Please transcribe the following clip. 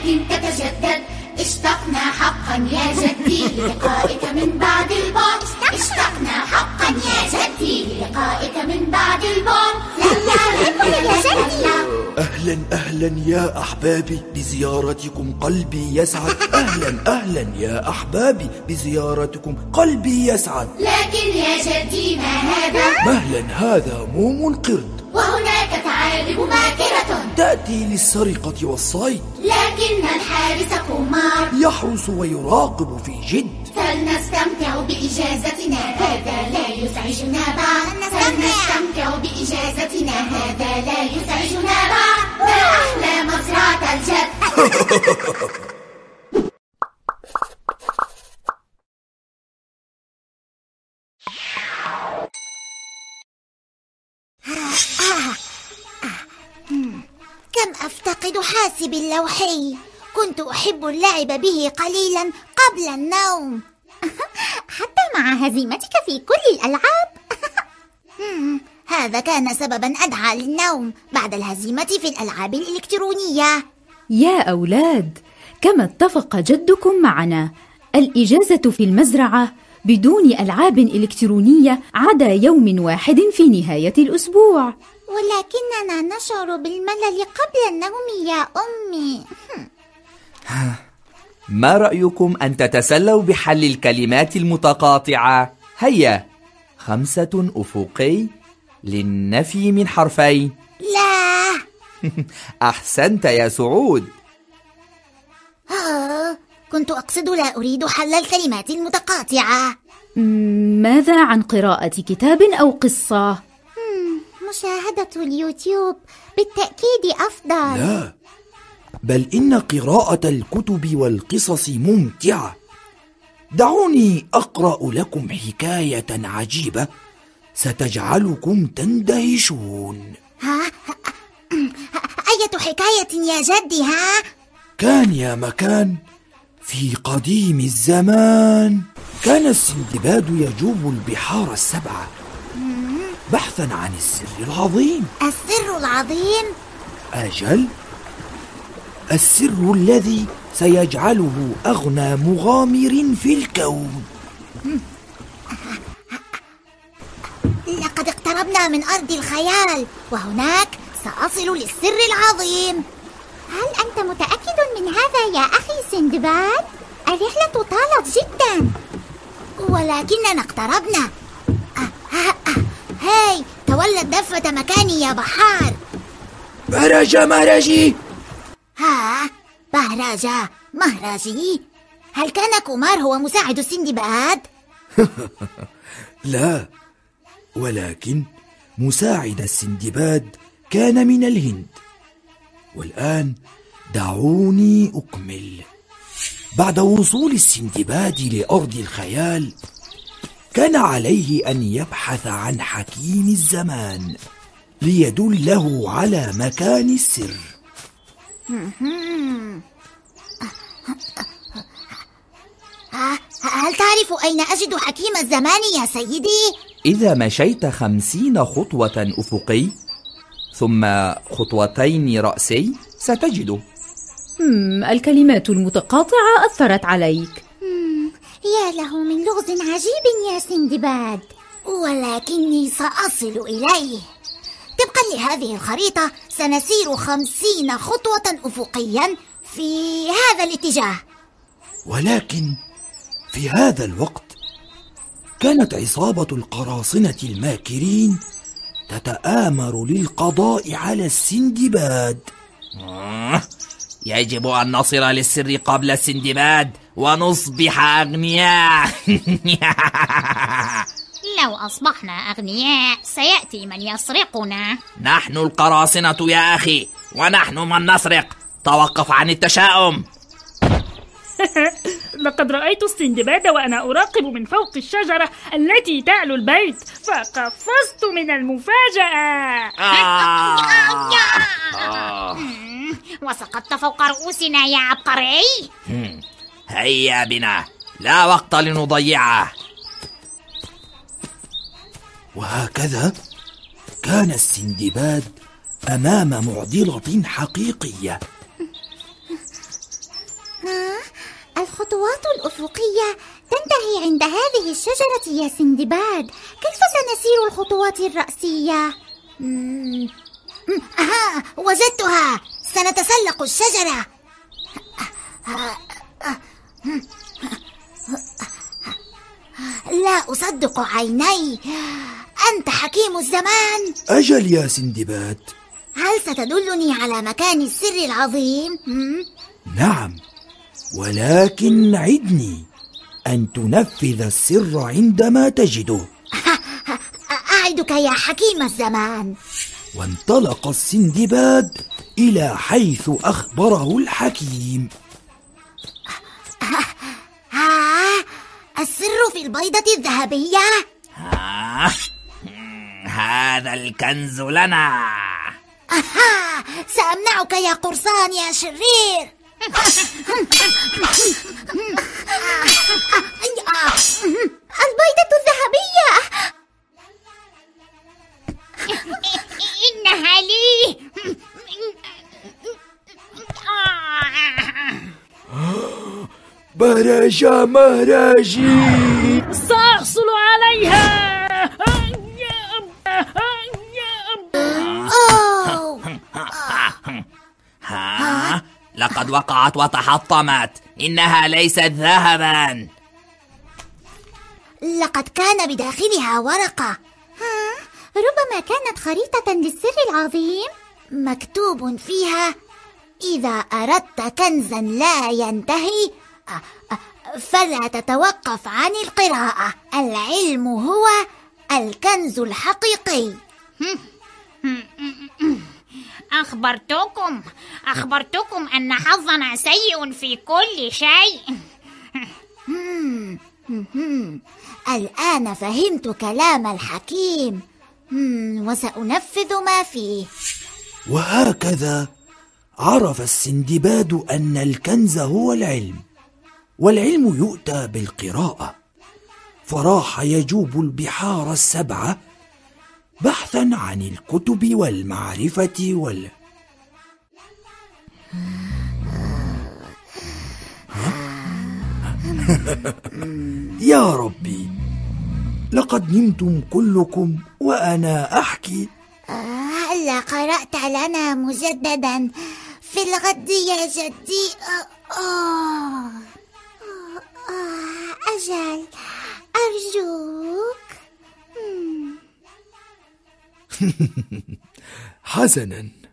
ولكن تتجدد. اشتقنا حقا يا جدي للقائك من بعد البعد. اشتقنا حقا يا جدي للقائك من بعد البعد. أهلا أهلا يا أحبابي بزيارتكم قلبي يسعد. أهلا أهلا يا أحبابي بزيارتكم قلبي يسعد. لكن يا جدي ما هذا؟ مهلا، هذا موم قرد، وهناك ثعالب ماكرة تأتي للسرقة والصيد، لكن الحارس قمار يحرس ويراقب في جد. فلنستمتع بإجازتنا، هذا لا يزعجنا بعد. فلنستمتع بإجازتنا، هذا لا يزعجنا بعد. ما أحلى مزرعة الجد. كم أفتقد حاسب اللوحي. كنت أحب اللعب به قليلا قبل النوم. حتى مع هزيمتك في كل الألعاب. هذا كان سببا أدعى للنوم بعد الهزيمة في الألعاب الإلكترونية. يا أولاد، كما اتفق جدكم معنا، الإجازة في المزرعة بدون ألعاب إلكترونية عدا يوم واحد في نهاية الأسبوع. ولكننا نشعر بالملل قبل النوم يا أمي. ما رأيكم أن تتسلوا بحل الكلمات المتقاطعة؟ هيا، 5 أفقي للنفي من حرفين. لا. أحسنت يا سعود. كنت أقصد لا أريد حل الكلمات المتقاطعة. ماذا عن قراءة كتاب أو قصة؟ مشاهدة اليوتيوب بالتأكيد أفضل. لا، بل إن قراءة الكتب والقصص ممتعة. دعوني أقرأ لكم حكاية عجيبة ستجعلكم تندهشون. أية حكاية يا جدي؟ كان يا مكان في قديم الزمان، كان السندباد يجوب البحار السبعة بحثا عن السر العظيم. السر العظيم؟ أجل، السر الذي سيجعله أغنى مغامر في الكون. لقد اقتربنا من أرض الخيال، وهناك سأصل للسر العظيم. هل أنت متأكد من هذا يا أخي سندباد؟ الرحلة طالت جدا. ولكننا اقتربنا. هاي، تولت دفة مكاني يا بحار. بهرجة مهرجي. بهرجة مهرجي؟ هل كان كومار هو مساعد السندباد؟ لا، ولكن مساعد السندباد كان من الهند. والآن دعوني أكمل. بعد وصول السندباد لأرض الخيال، كان عليه أن يبحث عن حكيم الزمان ليدله على مكان السر. هل تعرف أين أجد حكيم الزمان يا سيدي؟ إذا مشيت 50 خطوة أفقي ثم 2 رأسي ستجده. الكلمات المتقاطعة أثرت عليك. يا له من لغز عجيب يا سندباد. ولكني سأصل إليه. طبقا لهذه الخريطة سنسير 50 خطوة أفقيا في هذا الاتجاه. ولكن في هذا الوقت كانت عصابة القراصنة الماكرين تتآمر للقضاء على السندباد. يجب أن نصل للسر قبل السندباد ونصبح أغنياء. لو أصبحنا أغنياء سيأتي من يسرقنا. نحن القراصنة يا أخي، ونحن من نسرق. توقف عن التشاؤم. لقد رأيت السندباد وأنا أراقب من فوق الشجرة التي تعلو البيت، فقفزت من المفاجأة. وسقطت فوق رؤوسنا يا عبقري. هيا بنا، لا وقت لنضيعه. وهكذا كان السندباد أمام معضلة حقيقية. الخطوات الأفقية تنتهي عند هذه الشجرة يا سندباد. كيف سنسير الخطوات الرأسية؟ وجدتها، سنتسلق الشجرة. لا أصدق عيني، أنت حكيم الزمان. أجل يا سندباد. هل ستدلني على مكان السر العظيم؟ نعم، ولكن عدني أن تنفذ السر عندما تجده. أعدك يا حكيم الزمان. وانطلق السندباد إلى حيث أخبره الحكيم. السر في البيضة الذهبية. هذا الكنز لنا. سأمنعك يا قرصان يا شرير. البيضة الذهبية. إنها لي. مهراجة مهراجي، سأحصل عليها. لقد وقعت وتحطمت. إنها ليست ذهبا. لقد كان بداخلها ورقة. ربما كانت خريطة للسر العظيم. مكتوب فيها: إذا أردت كنزا لا ينتهي فلا تتوقف عن القراءة. العلم هو الكنز الحقيقي. أخبرتكم أن حظنا سيء في كل شيء. الآن فهمت كلام الحكيم، وسأنفذ ما فيه. وهكذا عرف السندباد أن الكنز هو العلم، والعلم يؤتى بالقراءة. فراح يجوب البحار السبعة بحثا عن الكتب والمعرفة يا ربي، لقد نمتم كلكم وأنا أحكي. هلا قرأت لنا مجددا في الغد يا جدي؟ أجل، أرجوك. حسنا،